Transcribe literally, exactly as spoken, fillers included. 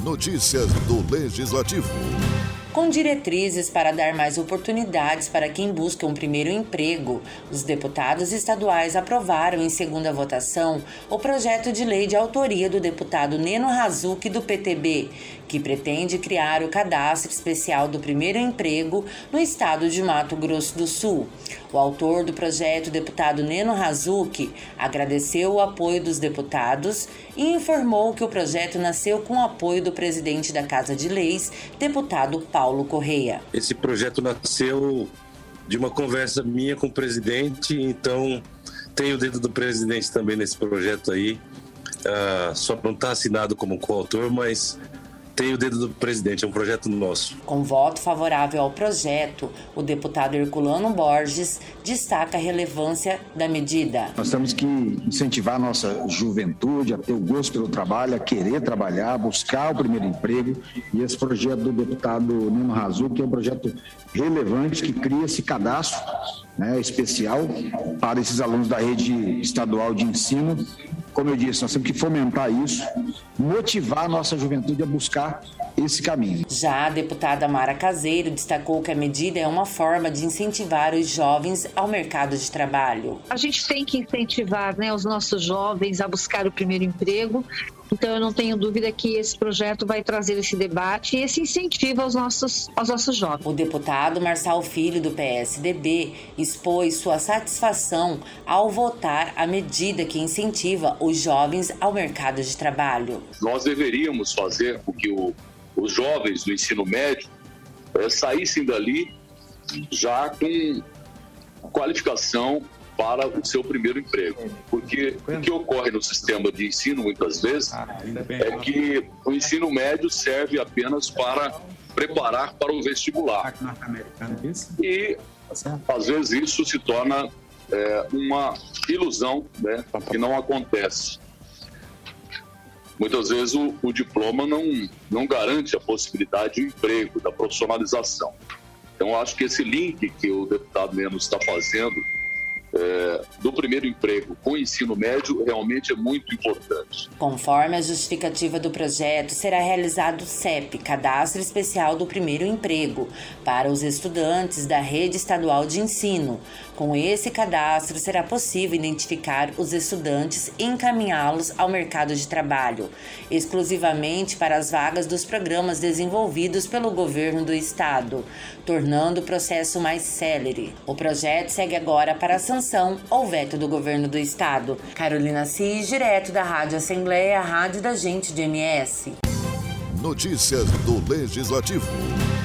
Notícias do Legislativo. Com diretrizes para dar mais oportunidades para quem busca um primeiro emprego, os deputados estaduais aprovaram em segunda votação o projeto de lei de autoria do deputado Neno Razucchi, do P T B, que pretende criar o cadastro especial do primeiro emprego no estado de Mato Grosso do Sul. O autor do projeto, deputado Neno Razucchi, agradeceu o apoio dos deputados e informou que o projeto nasceu com o apoio do presidente da Casa de Leis, deputado Paulo Correia. Esse projeto nasceu de uma conversa minha com o presidente, então tem o dedo do presidente também nesse projeto aí. Uh, só não está assinado como coautor, mas tem o dedo do presidente, é um projeto nosso. Com voto favorável ao projeto, o deputado Herculano Borges destaca a relevância da medida. Nós temos que incentivar a nossa juventude a ter o gosto pelo trabalho, a querer trabalhar, buscar o primeiro emprego. E esse projeto do deputado Neno Razucchi é um projeto relevante que cria esse cadastro, né, especial para esses alunos da rede estadual de ensino. Como eu disse, nós temos que fomentar isso, motivar a nossa juventude a buscar esse caminho. Já a deputada Mara Caseiro destacou que a medida é uma forma de incentivar os jovens ao mercado de trabalho. A gente tem que incentivar, né, os nossos jovens a buscar o primeiro emprego. Então, eu não tenho dúvida que esse projeto vai trazer esse debate e esse incentivo aos nossos, aos nossos jovens. O deputado Marçal Filho, do P S D B, expôs sua satisfação ao votar a medida que incentiva os jovens ao mercado de trabalho. Nós deveríamos fazer com que o, os jovens do ensino médio é, saíssem dali já com qualificação para o seu primeiro emprego. Porque o que ocorre no sistema de ensino, muitas vezes, é que o ensino médio serve apenas para preparar para o vestibular. E, às vezes, isso se torna é, uma ilusão, né, que não acontece. Muitas vezes o, o diploma não, não garante a possibilidade de emprego, da profissionalização. Então, acho que esse link que o deputado Neno está fazendo É, do primeiro emprego com o ensino médio realmente é muito importante. Conforme a justificativa do projeto, será realizado o C E P, Cadastro Especial do Primeiro Emprego, para os estudantes da rede estadual de ensino. Com esse cadastro, será possível identificar os estudantes e encaminhá-los ao mercado de trabalho, exclusivamente para as vagas dos programas desenvolvidos pelo governo do estado, tornando o processo mais célere. O projeto segue agora para a sanção ou veto do governo do estado. Carolina Cis, direto da Rádio Assembleia, a rádio da gente de M S. Notícias do Legislativo.